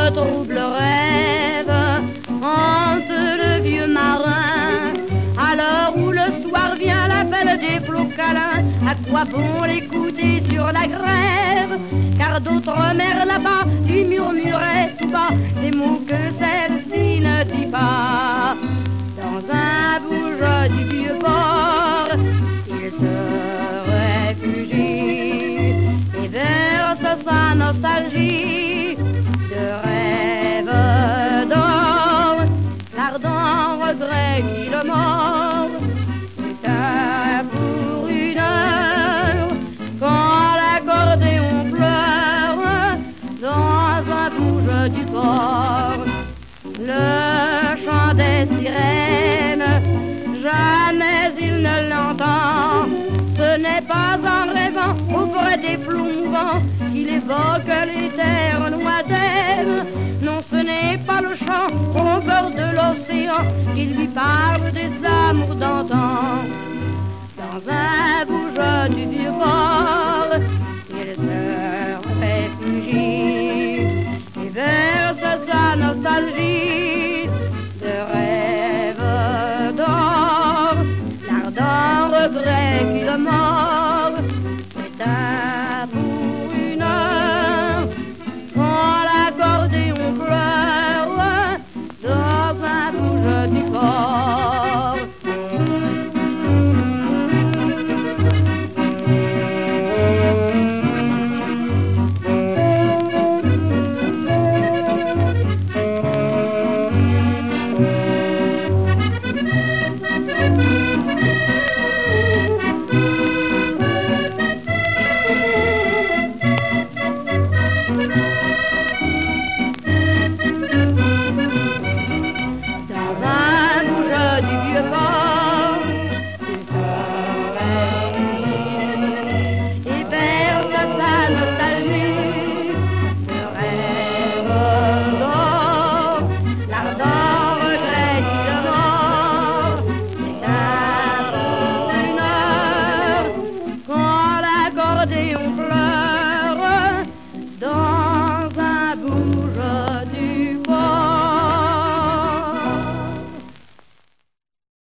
de troubles rêves hante le vieux marin. À l'heure où le soir vient l'appel des flots câlins, à quoi bon l'écouter sur la grève? Car d'autres mers là-bas lui murmuraient tout bas des mots que celle-ci ne dit pas. Dans un bouge du vieux port, il se réfugie et verse sa nostalgie de rêve d'or, l'ardent regret qui le mord. Putain pour une heure, quand l'accordéon pleure dans un bouge du port. Le chant des sirènes, jamais il ne l'entend. Ce n'est pas en rêvant auprès des flots mouvants qu'il évoque les terres lointaines. Non, ce n'est pas le chant au bord de l'océan qu'il lui parle des amours d'antan. Dans un bouge du vieux port, il se réfugie et verse sa nostalgie de rêve d'or, l'ardent regret qui le mord. C'est un pour une heure, quand l'accordéon pleure dans un bouge du port.